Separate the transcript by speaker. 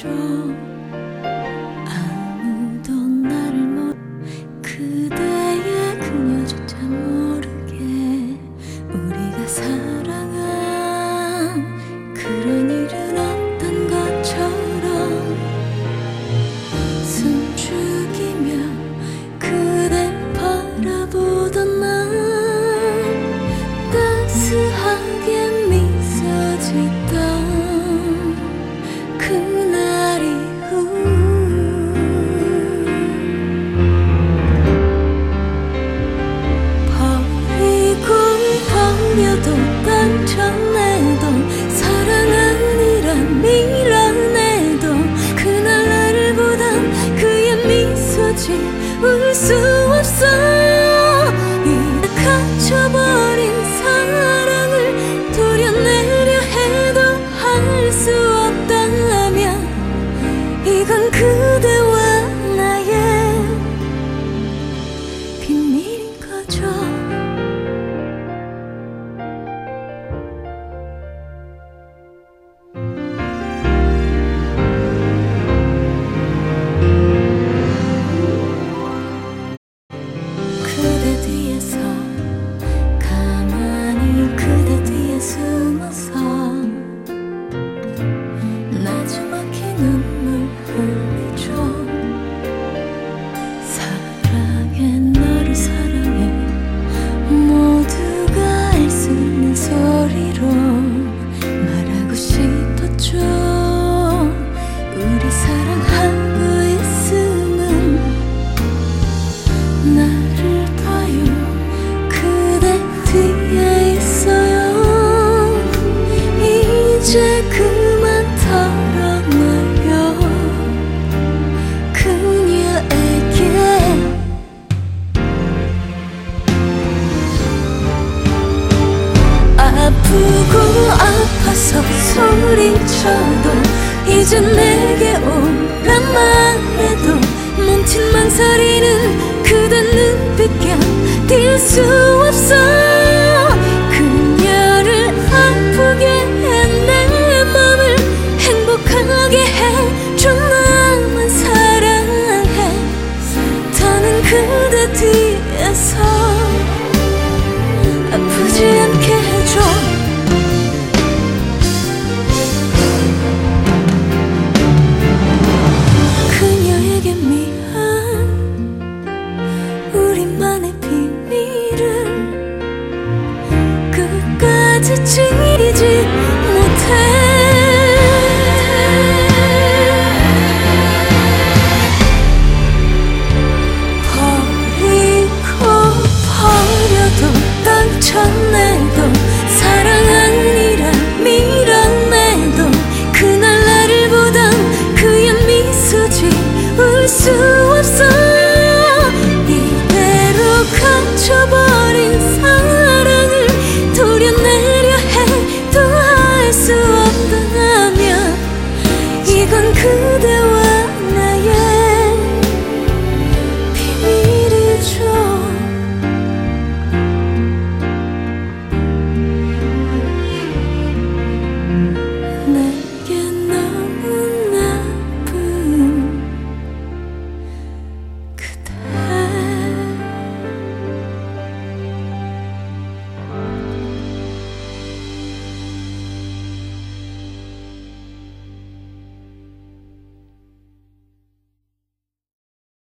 Speaker 1: 거죠. 아무도 나를 그대의 그녀조차 모르게 우리가 사랑한 그런 일은 없던 것처럼 숨죽이며 그댈 바라보던 난 따스하게 미소 짓던 그날 이후 버리고 버려도 떨쳐내도 사랑 아니란 밀어내도 그날 나를 보던 그의 미소지 울 수 없어. 이제 갇혀버린 사랑을 도려내려 해도 할 수 없다면 이건 그대와 나의 비밀인 거죠. 그대 뒤에서 가만히 그대 뒤에 숨어서 나주막히 눈물 흘리죠. 사랑해 너를 사랑해 모두가 알 수 있는 소리로 말하고 싶었죠. 우리 사랑하고 있음은 나를 봐요 그대 뒤에 있어요. 이제 그만 털어놔요 그녀에게. 아프고 아파서 소리쳐도 이제 내게 오란 말해도 멈춘 망설이는 그대 눈빛 견딜 수 없어. 그녀를 아프게 해 내 맘을 행복하게 해줘. 나만 사랑해 더는 그대 뒤에서 아프지 않게 해줘. 그녀에게 미안 우리만의 비밀을 끝까지 지키지 못해. 버리고 버려도 떨쳐내도 사랑 아니라 밀어내도 그날 나를 보던 그의 미소지 울 수 없어. 이대로 갇혀버린 사랑을 도려내려 해도 할 수 없다면 이건 그대와